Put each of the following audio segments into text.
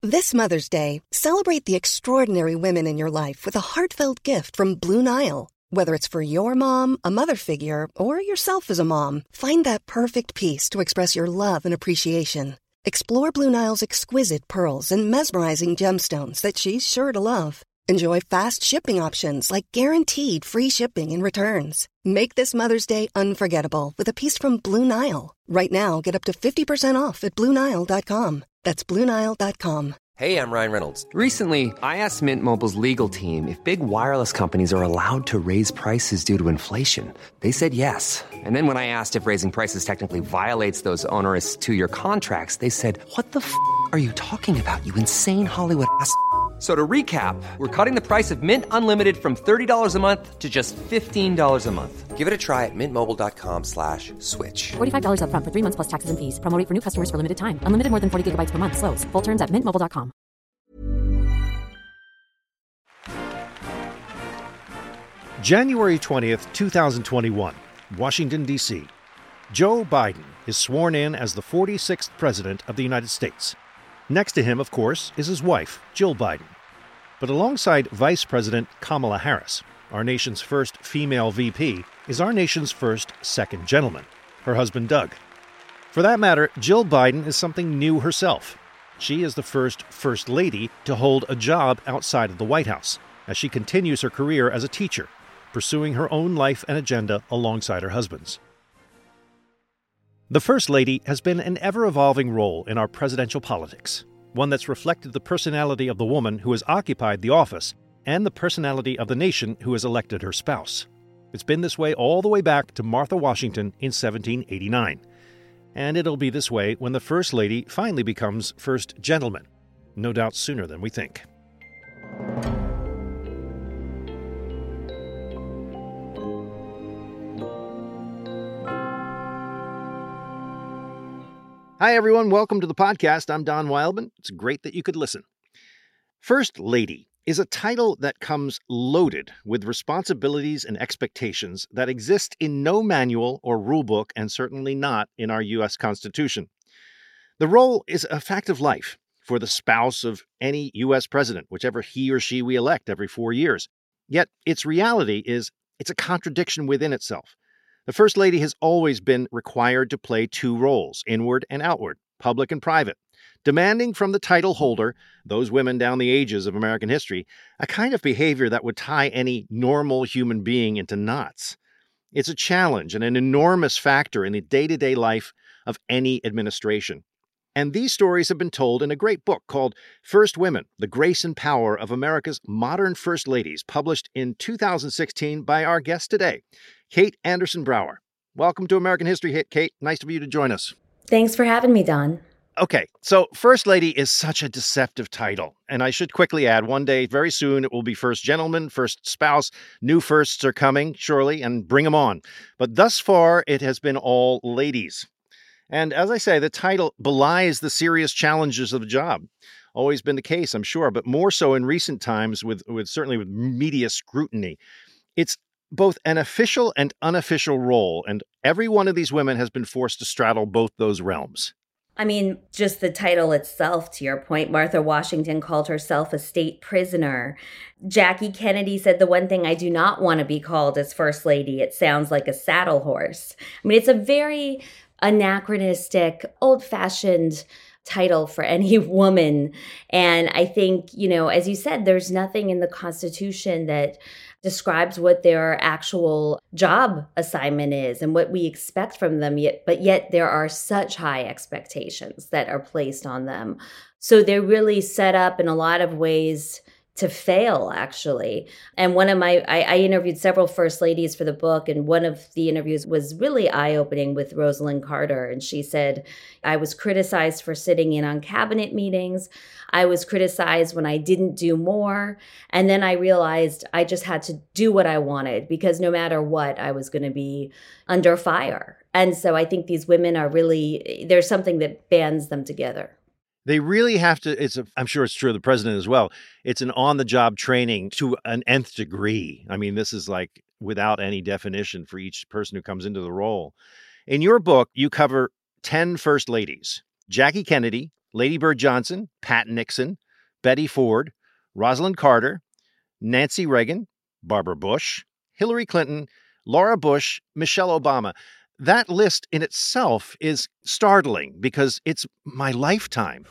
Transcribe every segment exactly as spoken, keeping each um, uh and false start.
This Mother's Day, celebrate the extraordinary women in your life with a heartfelt gift from Blue Nile. Whether it's for your mom, a mother figure, or yourself as a mom, find that perfect piece to express your love and appreciation. Explore Blue Nile's exquisite pearls and mesmerizing gemstones that she's sure to love. Enjoy fast shipping options like guaranteed free shipping and returns. Make this Mother's Day unforgettable with a piece from Blue Nile. Right now, get up to fifty percent off at Blue Nile dot com. That's Blue Nile dot com. Hey, I'm Ryan Reynolds. Recently, I asked Mint Mobile's legal team if big wireless companies are allowed to raise prices due to inflation. They said yes. And then when I asked if raising prices technically violates those onerous two-year contracts, they said, "What the f*** are you talking about, you insane Hollywood ass f- So to recap, we're cutting the price of Mint Unlimited from thirty dollars a month to just fifteen dollars a month. Give it a try at mintmobile.com slash switch. forty-five dollars up front for three months plus taxes and fees. Promo rate for new customers for limited time. Unlimited more than forty gigabytes per month. Slows full terms at mint mobile dot com. January twentieth, twenty twenty-one, Washington, D C Joe Biden is sworn in as the forty-sixth President of the United States. Next to him, of course, is his wife, Jill Biden. But alongside Vice President Kamala Harris, our nation's first female V P, is our nation's first second gentleman, her husband Doug. For that matter, Jill Biden is something new herself. She is the first First Lady to hold a job outside of the White House, as she continues her career as a teacher, pursuing her own life and agenda alongside her husband's. The First Lady has been an ever-evolving role in our presidential politics, one that's reflected the personality of the woman who has occupied the office and the personality of the nation who has elected her spouse. It's been this way all the way back to Martha Washington in seventeen eighty-nine. And it'll be this way when the First Lady finally becomes First Gentleman, no doubt sooner than we think. Hi, everyone. Welcome to the podcast. I'm Don Wildman. It's great that you could listen. First Lady is a title that comes loaded with responsibilities and expectations that exist in no manual or rulebook, and certainly not in our U S Constitution. The role is a fact of life for the spouse of any U S president, whichever he or she we elect every four years. Yet its reality is it's a contradiction within itself. The First Lady has always been required to play two roles, inward and outward, public and private, demanding from the title holder, those women down the ages of American history, a kind of behavior that would tie any normal human being into knots. It's a challenge and an enormous factor in the day-to-day life of any administration. And these stories have been told in a great book called First Women, The Grace and Power of America's Modern First Ladies, published in two thousand sixteen by our guest today, Kate Anderson Brower. Welcome to American History Hit, Kate. Nice of you to join us. Thanks for having me, Don. Okay, so First Lady is such a deceptive title. And I should quickly add, one day, very soon, it will be First Gentleman, First Spouse. New firsts are coming, surely, and bring them on. But thus far, it has been all ladies. And as I say, the title belies the serious challenges of the job. Always been the case, I'm sure, but more so in recent times with, with certainly with media scrutiny. It's both an official and unofficial role, and every one of these women has been forced to straddle both those realms. I mean, just the title itself, to your point, Martha Washington called herself a state prisoner. Jackie Kennedy said the one thing I do not want to be called is First Lady. It sounds like a saddle horse. I mean, it's a very anachronistic, old-fashioned title for any woman. And I think, you know, as you said, there's nothing in the Constitution that describes what their actual job assignment is and what we expect from them, yet, but yet there are such high expectations that are placed on them. So they're really set up in a lot of ways to fail, actually. And one of my, I, I interviewed several first ladies for the book, and one of the interviews was really eye-opening with Rosalind Carter. And she said, I was criticized for sitting in on cabinet meetings. I was criticized when I didn't do more. And then I realized I just had to do what I wanted, because no matter what, I was going to be under fire. And so I think these women are really, there's something that bands them together. They really have to, it's a, I'm sure it's true of the president as well. It's an on-the-job training to an nth degree. I mean, this is like without any definition for each person who comes into the role. In your book, you cover ten first ladies: Jackie Kennedy, Lady Bird Johnson, Pat Nixon, Betty Ford, Rosalind Carter, Nancy Reagan, Barbara Bush, Hillary Clinton, Laura Bush, Michelle Obama. That list in itself is startling because it's my lifetime.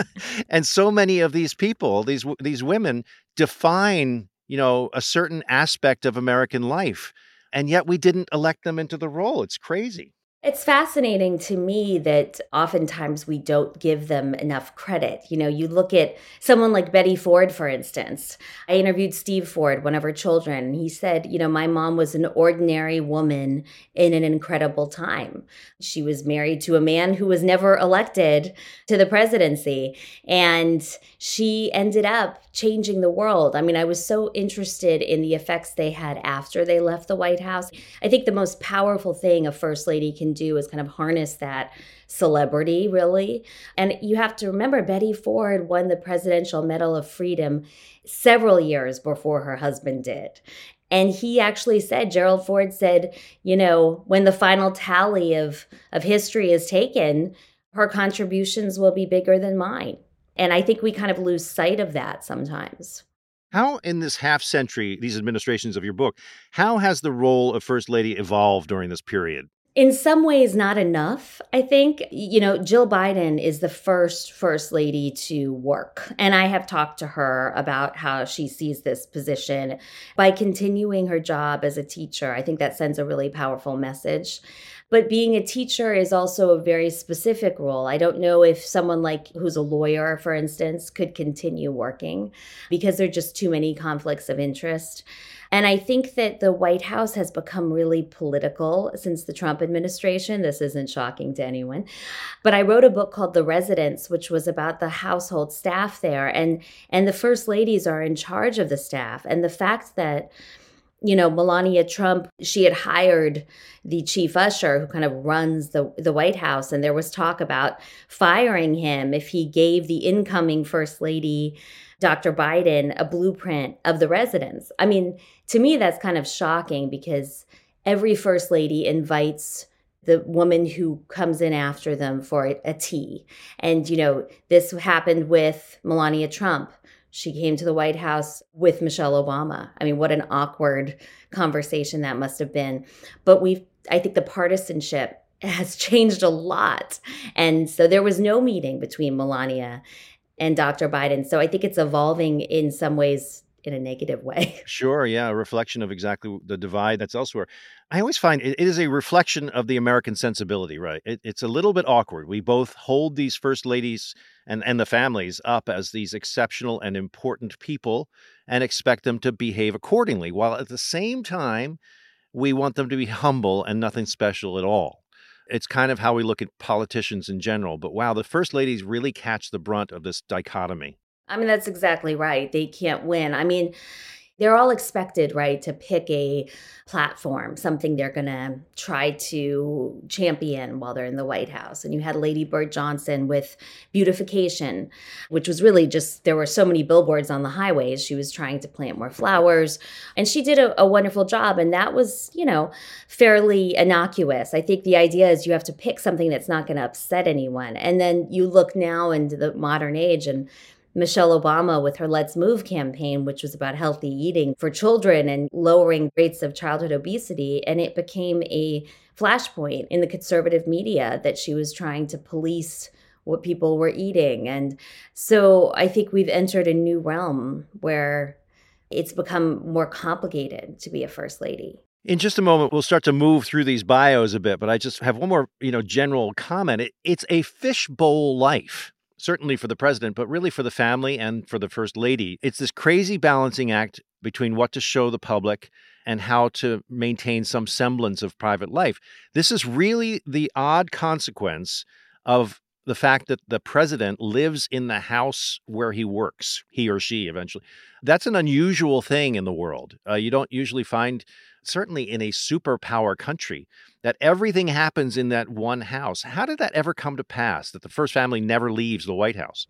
And so many of these people, these these women define, you know, a certain aspect of American life. And yet we didn't elect them into the role. It's crazy. It's fascinating to me that oftentimes we don't give them enough credit. You know, you look at someone like Betty Ford, for instance. I interviewed Steve Ford, one of her children, and he said, you know, my mom was an ordinary woman in an incredible time. She was married to a man who was never elected to the presidency, and she ended up changing the world. I mean, I was so interested in the effects they had after they left the White House. I think the most powerful thing a first lady can do is kind of harness that celebrity, really. And you have to remember, Betty Ford won the Presidential Medal of Freedom several years before her husband did. And he actually said, Gerald Ford said, you know, when the final tally of, of history is taken, her contributions will be bigger than mine. And I think we kind of lose sight of that sometimes. How, in this half century, these administrations of your book, how has the role of First Lady evolved during this period? In some ways, not enough, I think. You know, Jill Biden is the first First Lady to work. And I have talked to her about how she sees this position. By continuing her job as a teacher, I think that sends a really powerful message. But being a teacher is also a very specific role. I don't know if someone like who's a lawyer, for instance, could continue working because there are just too many conflicts of interest. And I think that the White House has become really political since the Trump administration. This isn't shocking to anyone. But I wrote a book called The Residence, which was about the household staff there. And, and the first ladies are in charge of the staff. And the fact that, you know, Melania Trump, she had hired the chief usher who kind of runs the, the White House. And there was talk about firing him if he gave the incoming first lady, Doctor Biden, a blueprint of the residence. I mean, to me, that's kind of shocking because every first lady invites the woman who comes in after them for a tea. And, you know, this happened with Melania Trump. She came to the White House with Michelle Obama. I mean, what an awkward conversation that must have been. But we've, I think the partisanship has changed a lot. And so there was no meeting between Melania and Doctor Biden. So I think it's evolving in some ways in a negative way. Sure, yeah, a reflection of exactly the divide that's elsewhere. I always find it, it is a reflection of the American sensibility, right? It, it's a little bit awkward. We both hold these first ladies and, and the families up as these exceptional and important people and expect them to behave accordingly, while at the same time, we want them to be humble and nothing special at all. It's kind of how we look at politicians in general. But wow, the first ladies really catch the brunt of this dichotomy. I mean, that's exactly right. They can't win. I mean, they're all expected, right, to pick a platform, something they're going to try to champion while they're in the White House. And you had Lady Bird Johnson with beautification, which was really just, there were so many billboards on the highways. She was trying to plant more flowers. And she did a, a wonderful job. And that was, you know, fairly innocuous. I think the idea is you have to pick something that's not going to upset anyone. And then you look now into the modern age and Michelle Obama with her Let's Move campaign, which was about healthy eating for children and lowering rates of childhood obesity. And it became a flashpoint in the conservative media that she was trying to police what people were eating. And so I think we've entered a new realm where it's become more complicated to be a first lady. In just a moment, we'll start to move through these bios a bit, but I just have one more, you know, general comment. It, it's a fishbowl life. Certainly for the president, but really for the family and for the first lady. It's this crazy balancing act between what to show the public and how to maintain some semblance of private life. This is really the odd consequence of the fact that the president lives in the house where he works, he or she eventually. That's an unusual thing in the world. Uh, you don't usually find, certainly in a superpower country, that everything happens in that one house. How did that ever come to pass, that the first family never leaves the White House?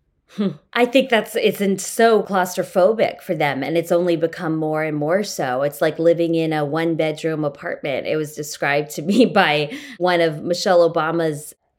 I think that's, it's so claustrophobic for them, and it's only become more and more so. It's like living in a one-bedroom apartment. It was described to me by one of Michelle Obama's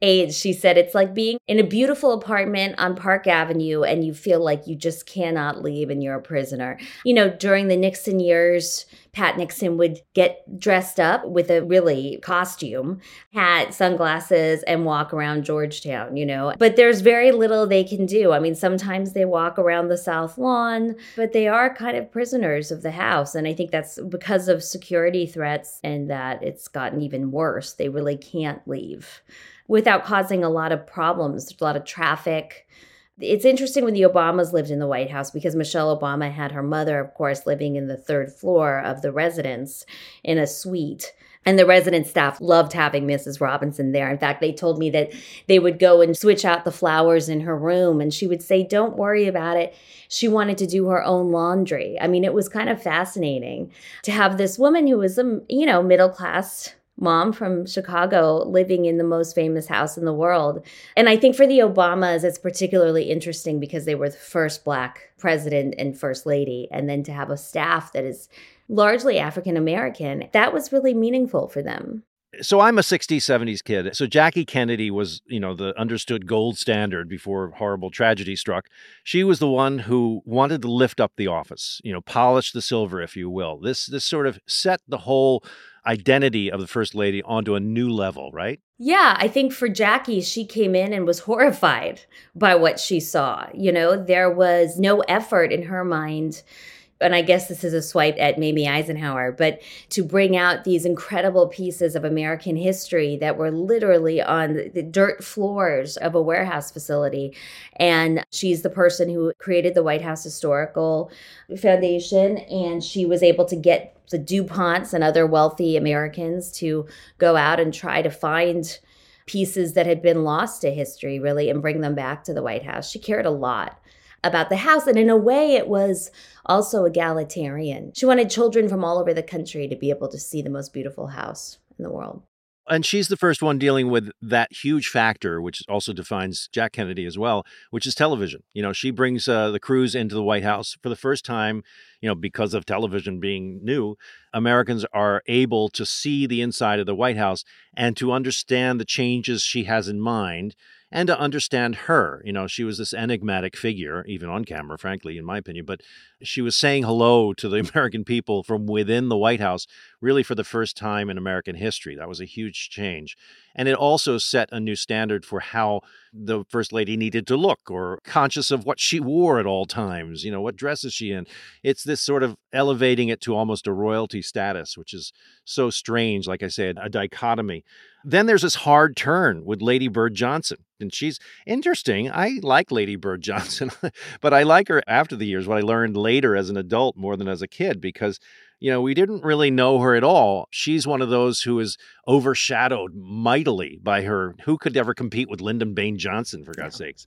age, she said, it's like being in a beautiful apartment on Park Avenue and you feel like you just cannot leave and you're a prisoner. You know, during the Nixon years, Pat Nixon would get dressed up with a really costume, hat, sunglasses, and walk around Georgetown, you know. But there's very little they can do. I mean, sometimes they walk around the South Lawn, but they are kind of prisoners of the House. And I think that's because of security threats and that it's gotten even worse. They really can't leave without causing a lot of problems. There's a lot of traffic. It's interesting when the Obamas lived in the White House because Michelle Obama had her mother, of course, living in the third floor of the residence in a suite. And the resident staff loved having Missus Robinson there. In fact, they told me that they would go and switch out the flowers in her room. And she would say, don't worry about it. She wanted to do her own laundry. I mean, it was kind of fascinating to have this woman who was a, you know, middle-class mom from Chicago living in the most famous house in the world. And I think for the Obamas, it's particularly interesting because they were the first Black president and first lady. And then to have a staff that is largely African American, that was really meaningful for them. So I'm a sixties, seventies kid. So Jackie Kennedy was, you know, the understood gold standard before horrible tragedy struck. She was the one who wanted to lift up the office, you know, polish the silver, if you will. This this sort of set the whole identity of the First Lady onto a new level, right? Yeah, I think for Jackie, she came in and was horrified by what she saw. You know, there was no effort in her mind. And I guess this is a swipe at Mamie Eisenhower, but to bring out these incredible pieces of American history that were literally on the dirt floors of a warehouse facility. And she's the person who created the White House Historical Foundation, and she was able to get the DuPonts and other wealthy Americans to go out and try to find pieces that had been lost to history, really, and bring them back to the White House. She cared a lot about the house. And in a way, it was also egalitarian. She wanted children from all over the country to be able to see the most beautiful house in the world. And she's the first one dealing with that huge factor, which also defines Jack Kennedy as well, which is television. You know, she brings uh, the crews into the White House for the first time, you know, because of television being new. Americans are able to see the inside of the White House and to understand the changes she has in mind and to understand her. You know, she was this enigmatic figure, even on camera, frankly, in my opinion, but she was saying hello to the American people from within the White House, really for the first time in American history. That was a huge change. And it also set a new standard for how the First Lady needed to look, or conscious of what she wore at all times. You know, what dress is she in? It's this sort of elevating it to almost a royalty status, which is so strange, like I said, a dichotomy. Then there's this hard turn with Lady Bird Johnson. And she's interesting. I like Lady Bird Johnson, but I like her after the years, what I learned later as an adult more than as a kid, because, you know, we didn't really know her at all. She's one of those who is overshadowed mightily by her. Who could ever compete with Lyndon Baines Johnson, for God's sakes?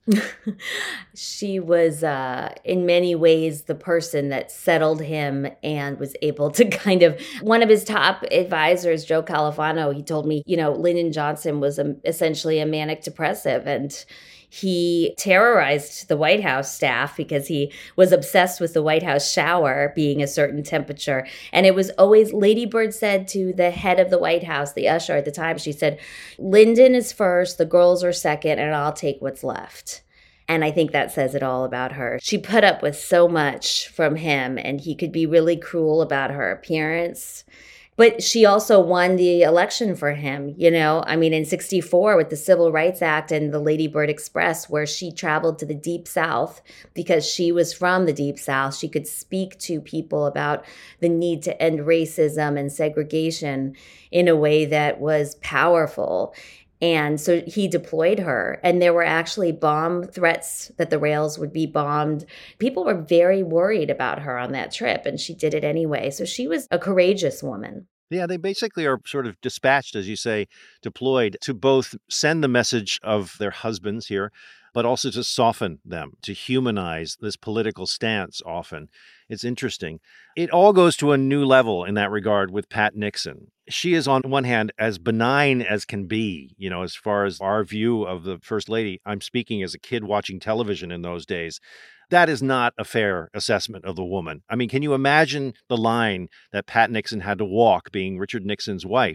She was, uh, in many ways, the person that settled him and was able to kind of, one of his top advisors, Joe Califano, he told me, you know, Lyndon Johnson was a, essentially a manic depressive, and he terrorized the White House staff because he was obsessed with the White House shower being a certain temperature. And it was always, Lady Bird said to the head of the White House, the usher at the time, she said, Lyndon is first, the girls are second, and I'll take what's left. And I think that says it all about her. She put up with so much from him, and he could be really cruel about her appearance. But she also won the election for him, you know, I mean, in sixty-four with the Civil Rights Act and the Lady Bird Express, where she traveled to the Deep South because she was from the Deep South. She could speak to people about the need to end racism and segregation in a way that was powerful. And so he deployed her, and there were actually bomb threats that the rails would be bombed. People were very worried about her on that trip, and she did it anyway. So she was a courageous woman. Yeah, they basically are sort of dispatched, as you say, deployed to both send the message of their husbands here, but also to soften them, to humanize this political stance often. It's interesting. It all goes to a new level in that regard with Pat Nixon. She is, on one hand, as benign as can be, you know, as far as our view of the First Lady. I'm speaking as a kid watching television in those days. That is not a fair assessment of the woman. I mean, can you imagine the line that Pat Nixon had to walk being Richard Nixon's wife?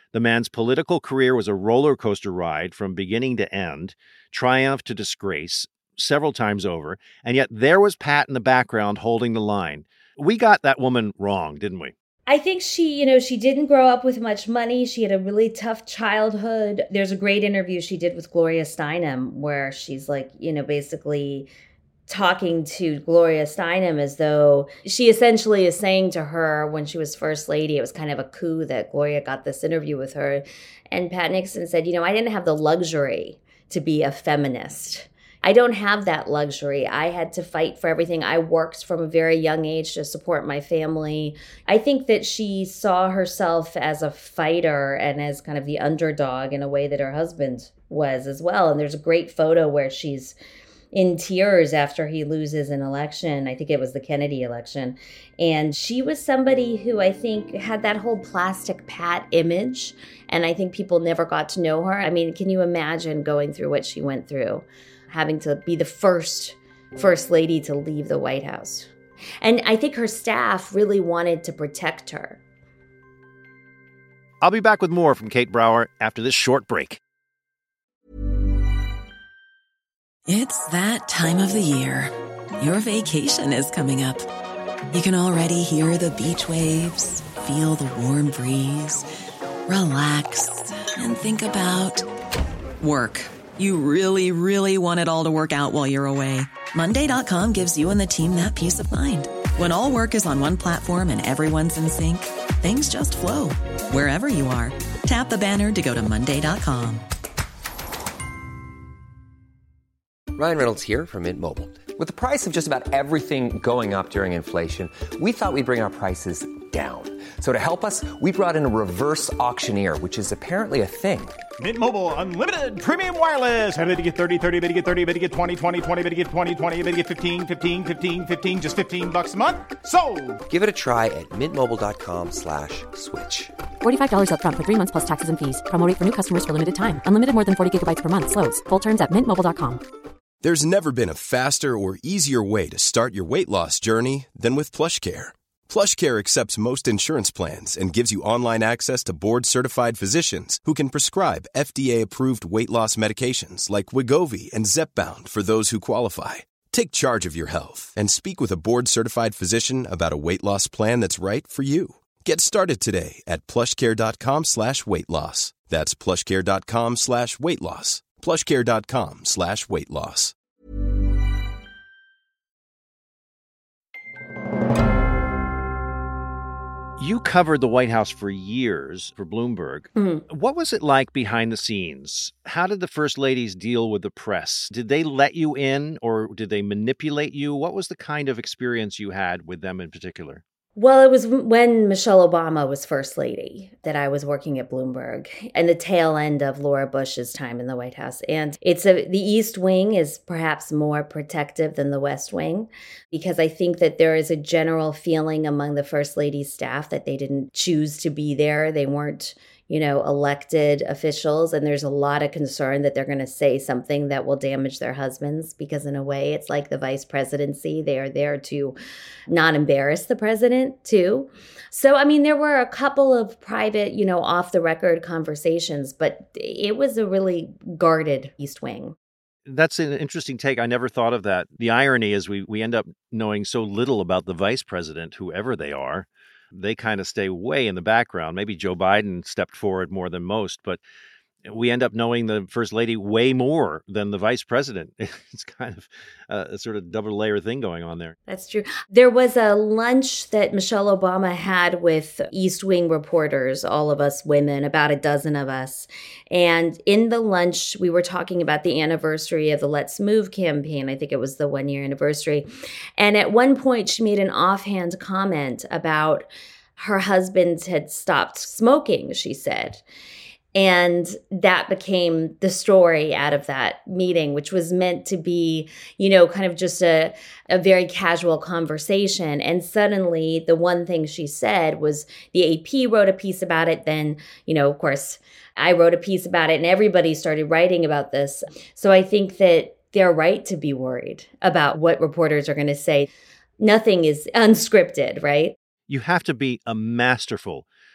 The man's political career was a roller coaster ride from beginning to end, triumph to disgrace, several times over, and yet there was Pat in the background holding the line. We got that woman wrong, didn't we? I think she, you know, she didn't grow up with much money. She had a really tough childhood. There's a great interview she did with Gloria Steinem where she's like, you know, basically talking to Gloria Steinem as though she essentially is saying to her when she was first lady, it was kind of a coup that Gloria got this interview with her. And Pat Nixon said, you know, I didn't have the luxury to be a feminist. I don't have that luxury. I had to fight for everything. I worked from a very young age to support my family. I think that she saw herself as a fighter and as kind of the underdog in a way that her husband was as well. And there's a great photo where she's in tears after he loses an election. I think it was the Kennedy election. And she was somebody who I think had that whole plastic Pat image. And I think people never got to know her. I mean, can you imagine going through what she went through? Having to be the first first lady to leave the White House. And I think her staff really wanted to protect her. I'll be back with more from Kate Brower after this short break. It's that time of the year. Your vacation is coming up. You can already hear the beach waves, feel the warm breeze, relax, and think about work. You really, really want it all to work out while you're away. Monday dot com gives you and the team that peace of mind. When all work is on one platform and everyone's in sync, things just flow. Wherever you are, tap the banner to go to Monday dot com. Ryan Reynolds here from Mint Mobile. With the price of just about everything going up during inflation, we thought we'd bring our prices down. So to help us, we brought in a reverse auctioneer, which is apparently a thing. Mint Mobile Unlimited Premium Wireless. How to get thirty, thirty, bit to get thirty, bit to get twenty, twenty, twenty, bit to get twenty, twenty, bit to get fifteen, fifteen, fifteen, fifteen, just fifteen bucks a month? Sold! Give it a try at mintmobile.com slash switch. forty-five dollars up front for three months plus taxes and fees. Promo rate for new customers for limited time. Unlimited more than forty gigabytes per month. Slows full terms at mint mobile dot com. There's never been a faster or easier way to start your weight loss journey than with PlushCare. PlushCare accepts most insurance plans and gives you online access to board-certified physicians who can prescribe F D A-approved weight loss medications like Wegovy and Zepbound for those who qualify. Take charge of your health and speak with a board-certified physician about a weight loss plan that's right for you. Get started today at plushcare.com slash weight loss. That's plushcare.com slash weight loss. plushcare.com slash weight loss. You covered the White House for years for Bloomberg. Mm. What was it like behind the scenes? How did the first ladies deal with the press? Did they let you in or did they manipulate you? What was the kind of experience you had with them in particular? Well, it was when Michelle Obama was first lady that I was working at Bloomberg and the tail end of Laura Bush's time in the White House. And it's a, the East Wing is perhaps more protective than the West Wing because I think that there is a general feeling among the first lady's staff that they didn't choose to be there. They weren't, you know, elected officials. And there's a lot of concern that they're going to say something that will damage their husbands because in a way it's like the vice presidency. They are there to not embarrass the president too. So, I mean, there were a couple of private, you know, off the record conversations, but it was a really guarded East Wing. That's an interesting take. I never thought of that. The irony is we, we end up knowing so little about the vice president, whoever they are. They kind of stay way in the background. Maybe Joe Biden stepped forward more than most, but we end up knowing the first lady way more than the vice president. It's kind of a, a sort of double layer thing going on there. That's true. There was a lunch that Michelle Obama had with East Wing reporters, all of us women, about a dozen of us. And in the lunch, we were talking about the anniversary of the Let's Move campaign. I think it was the one year anniversary. And at one point, she made an offhand comment about her husband had stopped smoking, she said. And that became the story out of that meeting, which was meant to be, you know, kind of just a, a very casual conversation. And suddenly the one thing she said was the A P wrote a piece about it. Then, you know, of course, I wrote a piece about it and everybody started writing about this. So I think that they're right to be worried about what reporters are going to say. Nothing is unscripted, right? You have to be a masterful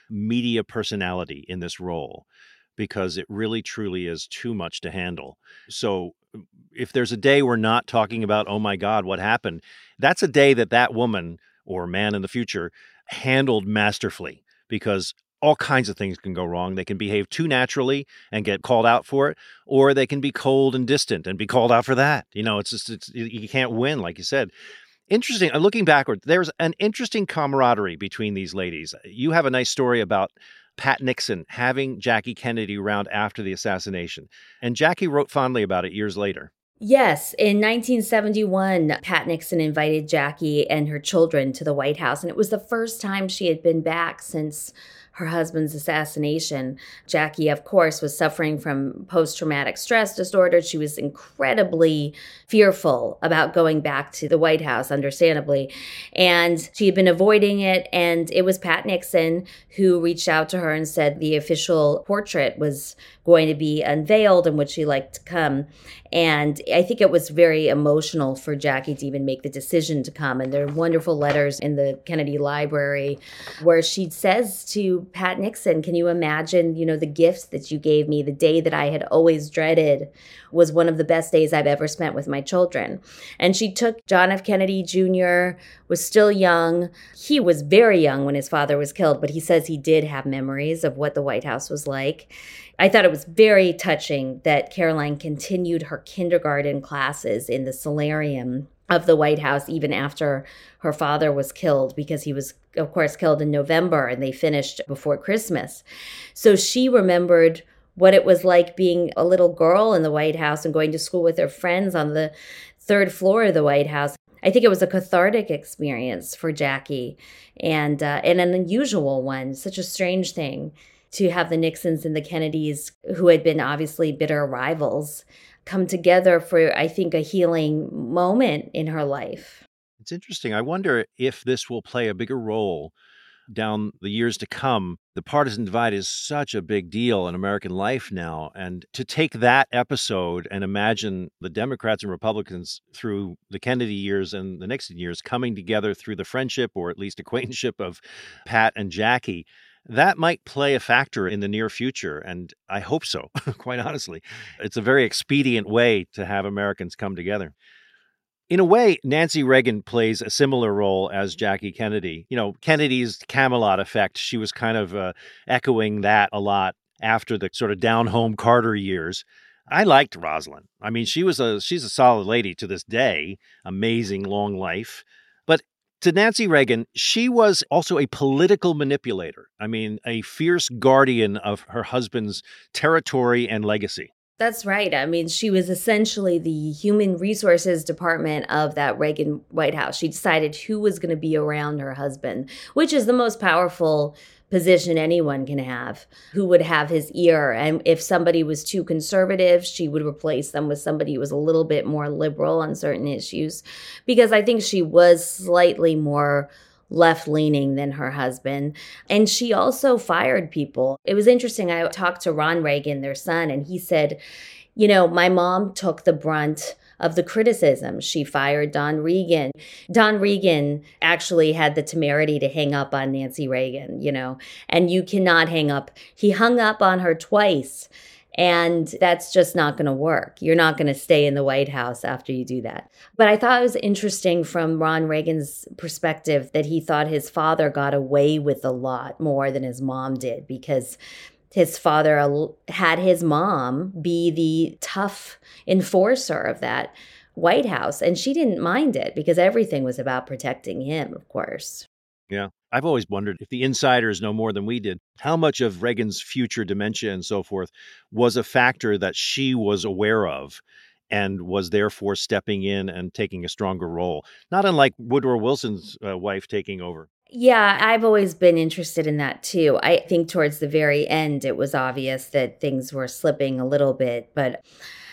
media personality in this role because it really, truly is too much to handle. So if there's a day we're not talking about, oh my God, what happened? That's a day that that woman or man in the future handled masterfully, because all kinds of things can go wrong. They can behave too naturally and get called out for it, or they can be cold and distant and be called out for that. You know, it's just, it's, you can't win, like you said. Interesting. Looking backward, there's an interesting camaraderie between these ladies. You have a nice story about Pat Nixon having Jackie Kennedy around after the assassination. And Jackie wrote fondly about it years later. Yes. In nineteen seventy-one, Pat Nixon invited Jackie and her children to the White House. And it was the first time she had been back since her husband's assassination. Jackie, of course, was suffering from post-traumatic stress disorder. She was incredibly fearful about going back to the White House, understandably. And she had been avoiding it. And it was Pat Nixon who reached out to her and said the official portrait was going to be unveiled and would she like to come. And I think it was very emotional for Jackie to even make the decision to come. And there are wonderful letters in the Kennedy Library where she says to Pat Nixon, can you imagine, you know, the gifts that you gave me, the day that I had always dreaded was one of the best days I've ever spent with my children. And she took John F. Kennedy Junior, was still young. He was very young when his father was killed, but he says he did have memories of what the White House was like. I thought it was very touching that Caroline continued her kindergarten classes in the solarium of the White House even after her father was killed, because he was, of course, killed in November and they finished before Christmas. So she remembered what it was like being a little girl in the White House and going to school with her friends on the third floor of the White House. I think it was a cathartic experience for Jackie, and uh, and an unusual one, such a strange thing to have the Nixons and the Kennedys, who had been obviously bitter rivals, come together for, I think, a healing moment in her life. It's interesting. I wonder if this will play a bigger role down the years to come. The partisan divide is such a big deal in American life now. And to take that episode and imagine the Democrats and Republicans through the Kennedy years and the Nixon years coming together through the friendship or at least acquaintanceship of Pat and Jackie, that might play a factor in the near future. And I hope so, quite honestly. It's a very expedient way to have Americans come together. In a way, Nancy Reagan plays a similar role as Jackie Kennedy. You know, Kennedy's Camelot effect, she was kind of uh, echoing that a lot after the sort of down-home Carter years. I liked Rosalind. I mean, she was a she's a solid lady to this day, amazing long life. But to Nancy Reagan, she was also a political manipulator. I mean, a fierce guardian of her husband's territory and legacy. That's right. I mean, she was essentially the human resources department of that Reagan White House. She decided who was going to be around her husband, which is the most powerful position anyone can have, who would have his ear. And if somebody was too conservative, she would replace them with somebody who was a little bit more liberal on certain issues, because I think she was slightly more left-leaning than her husband. And she also fired people. It was interesting. I talked to Ron Reagan, their son, and he said, you know, my mom took the brunt of the criticism. She fired Don Regan. Don Regan actually had the temerity to hang up on Nancy Reagan, you know, and you cannot hang up. He hung up on her twice. And that's just not going to work. You're not going to stay in the White House after you do that. But I thought it was interesting from Ron Reagan's perspective that he thought his father got away with a lot more than his mom did, because his father had his mom be the tough enforcer of that White House. And she didn't mind it because everything was about protecting him, of course. Yeah. I've always wondered, if the insiders know more than we did, how much of Reagan's future dementia and so forth was a factor that she was aware of and was therefore stepping in and taking a stronger role. Not unlike Woodrow Wilson's uh, wife taking over. Yeah, I've always been interested in that too. I think towards the very end, it was obvious that things were slipping a little bit, but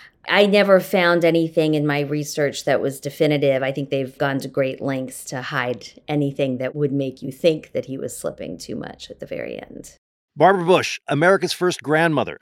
I never found anything in my research that was definitive. I think they've gone to great lengths to hide anything that would make you think that he was slipping too much at the very end. Barbara Bush, America's first grandmother.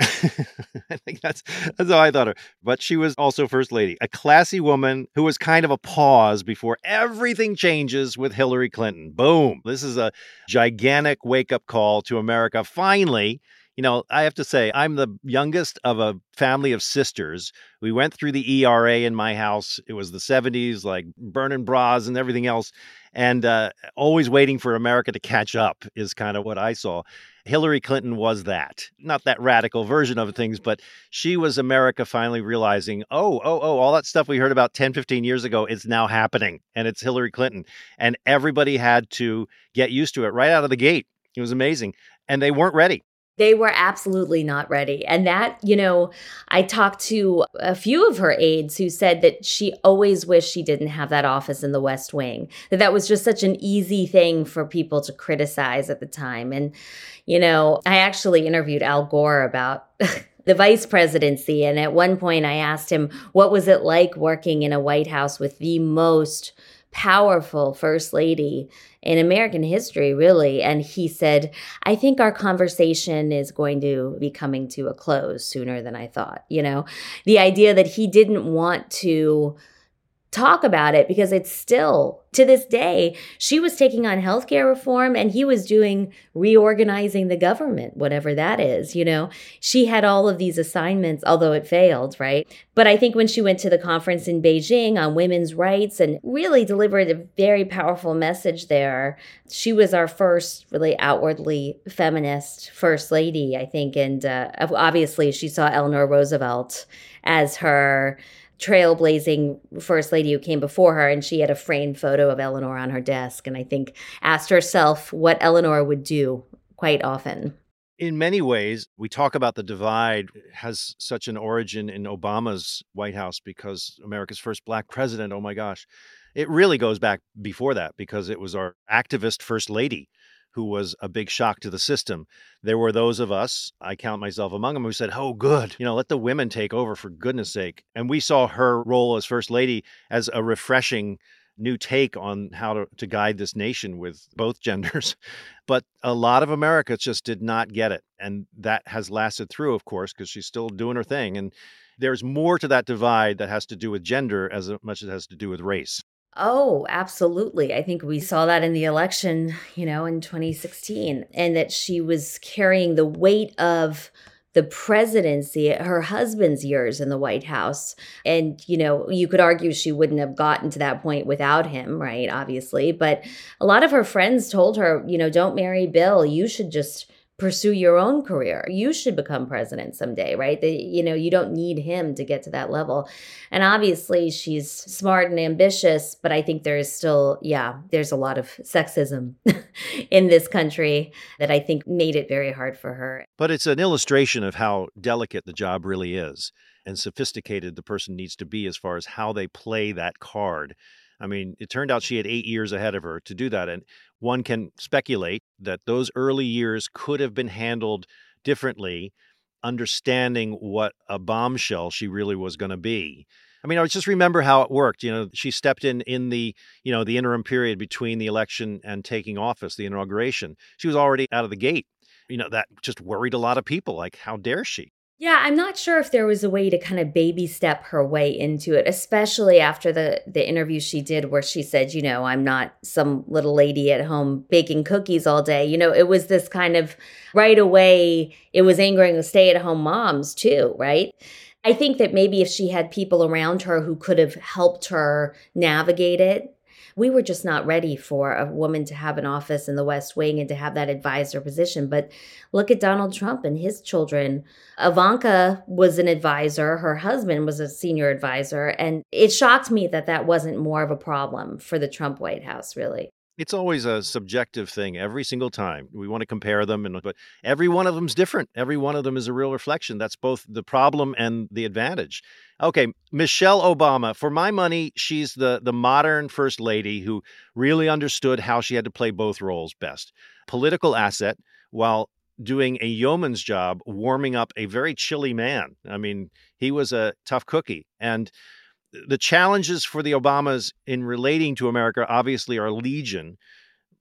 I think that's that's how I thought of her. But she was also First Lady, a classy woman who was kind of a pause before everything changes with Hillary Clinton. Boom. This is a gigantic wake-up call to America. Finally, you know, I have to say, I'm the youngest of a family of sisters. We went through the E R A in my house. It was the seventies, like burning bras and everything else. And uh, always waiting for America to catch up is kind of what I saw. Hillary Clinton was that, not that radical version of things, but she was America finally realizing, oh, oh, oh, all that stuff we heard about ten, fifteen years ago is now happening. And it's Hillary Clinton. And everybody had to get used to it right out of the gate. It was amazing. And they weren't ready. They were absolutely not ready. And that, you know, I talked to a few of her aides who said that she always wished she didn't have that office in the West Wing, that that was just such an easy thing for people to criticize at the time. And, you know, I actually interviewed Al Gore about the vice presidency. And at one point I asked him, what was it like working in a White House with the most powerful first lady in American history, really? And he said, I think our conversation is going to be coming to a close sooner than I thought. You know, the idea that he didn't want to talk about it because it's still, to this day, she was taking on healthcare reform and he was doing reorganizing the government, whatever that is. You know, she had all of these assignments, although it failed, right? But I think when she went to the conference in Beijing on women's rights and really delivered a very powerful message there, she was our first really outwardly feminist first lady, I think. And uh, obviously she saw Eleanor Roosevelt as her trailblazing first lady who came before her, and she had a framed photo of Eleanor on her desk, and I think asked herself what Eleanor would do quite often. In many ways, we talk about the divide has such an origin in Obama's White House because America's first Black president, oh my gosh. It really goes back before that because it was our activist first lady who was a big shock to the system. There were those of us, I count myself among them, who said, oh, good, you know, let the women take over for goodness sake. And we saw her role as first lady as a refreshing new take on how to, to guide this nation with both genders. But a lot of America just did not get it. And that has lasted through, of course, because she's still doing her thing. And there's more to that divide that has to do with gender as much as it has to do with race. Oh, absolutely. I think we saw that in the election, you know, in twenty sixteen, and that she was carrying the weight of the presidency, her husband's years in the White House. And, you know, you could argue she wouldn't have gotten to that point without him, right? Obviously. But a lot of her friends told her, you know, don't marry Bill. You should just pursue your own career. You should become president someday, right? That, you know, you don't need him to get to that level. And obviously she's smart and ambitious, but I think there is still, yeah, there's a lot of sexism in this country that I think made it very hard for her. But it's an illustration of how delicate the job really is and sophisticated the person needs to be as far as how they play that card. I mean, it turned out she had eight years ahead of her to do that. And one can speculate that those early years could have been handled differently, understanding what a bombshell she really was going to be. I mean, I just remember how it worked. You know, she stepped in in the, you know, the interim period between the election and taking office, the inauguration. She was already out of the gate. You know, that just worried a lot of people. Like, how dare she? Yeah, I'm not sure if there was a way to kind of baby step her way into it, especially after the, the interview she did where she said, you know, I'm not some little lady at home baking cookies all day. You know, it was this kind of right away, it was angering the stay-at-home moms too, right? I think that maybe if she had people around her who could have helped her navigate it, we were just not ready for a woman to have an office in the West Wing and to have that advisor position. But look at Donald Trump and his children. Ivanka was an advisor. Her husband was a senior advisor. And it shocked me that that wasn't more of a problem for the Trump White House, really. It's always a subjective thing every single time. We want to compare them, and but every one of them's different. Every one of them is a real reflection. That's both the problem and the advantage. Okay, Michelle Obama, for my money, she's the, the modern first lady who really understood how she had to play both roles best. Political asset while doing a yeoman's job, warming up a very chilly man. I mean, he was a tough cookie. And the challenges for the Obamas in relating to America obviously are legion.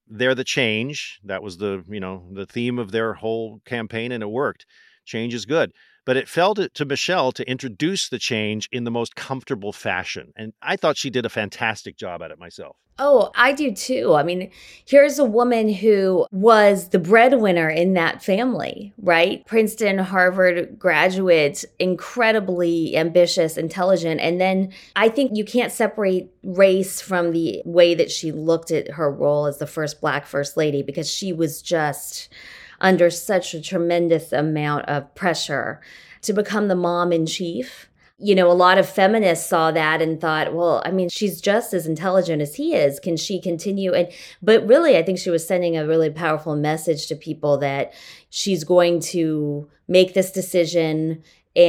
they're the change. That was the, you know, the theme of their whole campaign, and it worked. Change is good. But it fell to, to Michelle to introduce the change in the most comfortable fashion. And I thought she did a fantastic job at it myself. Oh, I do too. I mean, here's a woman who was the breadwinner in that family, right? Princeton, Harvard graduate, incredibly ambitious, intelligent. And then I think you can't separate race from the way that she looked at her role as the first Black First Lady, because she was just under such a tremendous amount of pressure to become the mom in chief. You know, a lot of feminists saw that and thought, well, I mean, she's just as intelligent as he is. Can she continue? And but really, I think she was sending a really powerful message to people that she's going to make this decision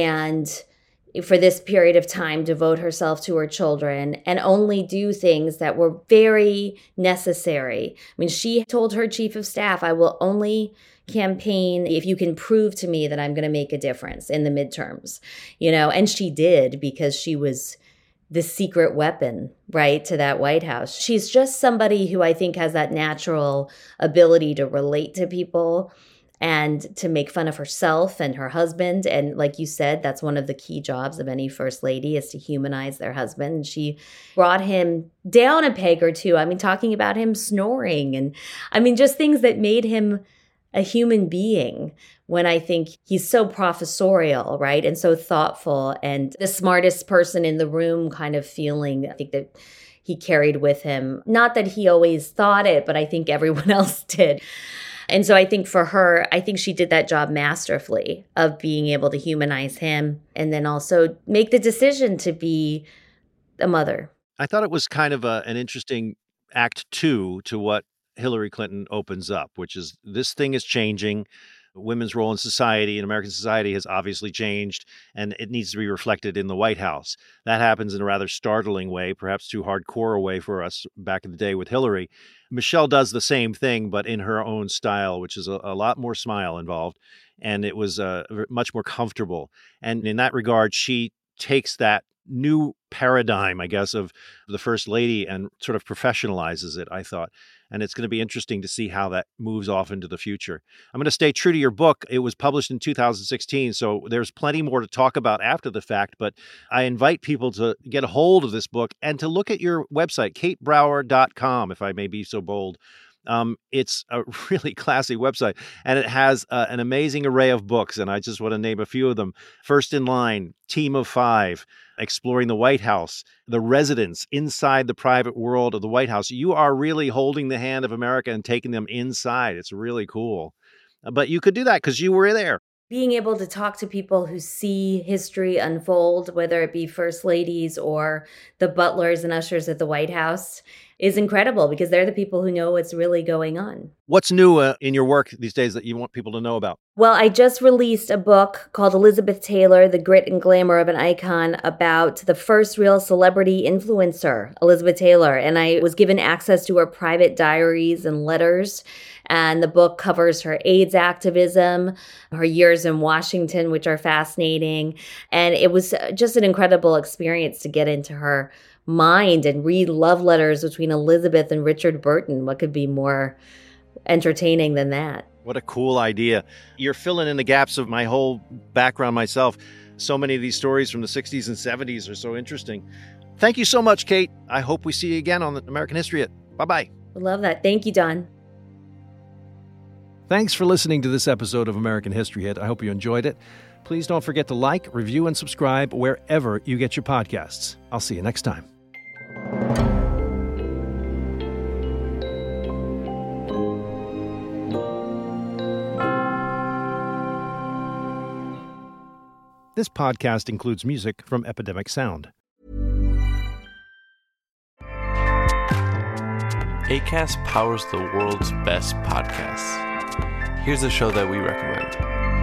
and for this period of time devote herself to her children and only do things that were very necessary. I mean, she told her chief of staff, I will only campaign if you can prove to me that I'm going to make a difference in the midterms, you know, and she did, because she was the secret weapon, right, to that White House. She's just somebody who I think has that natural ability to relate to people and to make fun of herself and her husband. And like you said, that's one of the key jobs of any first lady, is to humanize their husband. And she brought him down a peg or two. I mean, talking about him snoring and I mean, just things that made him a human being, when I think he's so professorial, right? And so thoughtful and the smartest person in the room kind of feeling, I think that he carried with him. Not that he always thought it, but I think everyone else did. And so I think for her, I think she did that job masterfully of being able to humanize him and then also make the decision to be a mother. I thought it was kind of a, an interesting act two to what Hillary Clinton opens up, which is this thing is changing. Women's role in society, in American society, has obviously changed, and it needs to be reflected in the White House. That happens in a rather startling way, perhaps too hardcore a way for us back in the day with Hillary. Michelle does the same thing, but in her own style, which is a, a lot more smile involved, and it was uh, much more comfortable. And in that regard, she takes that new paradigm, I guess, of the First Lady and sort of professionalizes it, I thought. And it's going to be interesting to see how that moves off into the future. I'm going to stay true to your book. It was published in two thousand sixteen, so there's plenty more to talk about after the fact, but I invite people to get a hold of this book and to look at your website, kate brower dot com, if I may be so bold. Um, it's a really classy website, and it has uh, an amazing array of books, and I just want to name a few of them. First in Line, Team of Five, Exploring the White House, The Residence, Inside the Private World of the White House. You are really holding the hand of America and taking them inside. It's really cool. But you could do that because you were there. Being able to talk to people who see history unfold, whether it be first ladies or the butlers and ushers at the White House, is incredible because they're the people who know what's really going on. What's new uh, in your work these days that you want people to know about? Well, I just released a book called Elizabeth Taylor, The Grit and Glamour of an Icon, about the first real celebrity influencer, Elizabeth Taylor. And I was given access to her private diaries and letters. And the book covers her AIDS activism, her years in Washington, which are fascinating. And it was just an incredible experience to get into her mind and read love letters between Elizabeth and Richard Burton. What could be more entertaining than that? What a cool idea. You're filling in the gaps of my whole background myself. So many of these stories from the sixties and seventies are so interesting. Thank you so much, Kate. I hope we see you again on the American History Hit. Bye-bye. I love that. Thank you, Don. Thanks for listening to this episode of American History Hit. I hope you enjoyed it. Please don't forget to like, review, and subscribe wherever you get your podcasts. I'll see you next time. This podcast includes music from Epidemic Sound. Acast powers the world's best podcasts. Here's a show that we recommend.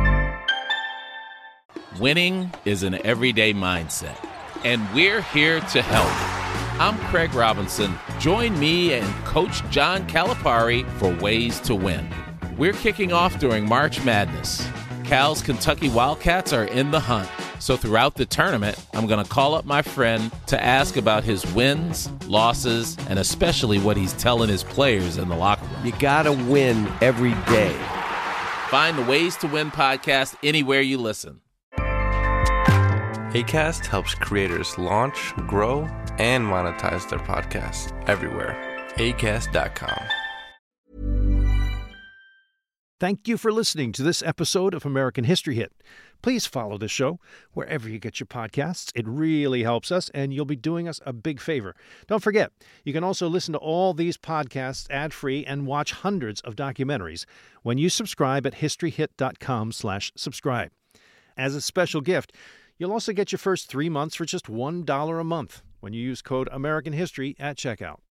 Winning is an everyday mindset, and we're here to help. I'm Craig Robinson. Join me and Coach John Calipari for Ways to Win. We're kicking off during March Madness. Cal's Kentucky Wildcats are in the hunt. So throughout the tournament, I'm going to call up my friend to ask about his wins, losses, and especially what he's telling his players in the locker room. You gotta win every day. Find the Ways to Win podcast anywhere you listen. Acast helps creators launch, grow, and monetize their podcasts everywhere. acast dot com. Thank you for listening to this episode of American History Hit. Please follow the show wherever you get your podcasts. It really helps us, and you'll be doing us a big favor. Don't forget, you can also listen to all these podcasts ad-free and watch hundreds of documentaries when you subscribe at historyhit dot com slash subscribe. As a special gift, you'll also get your first three months for just one dollar a month when you use code American History at checkout.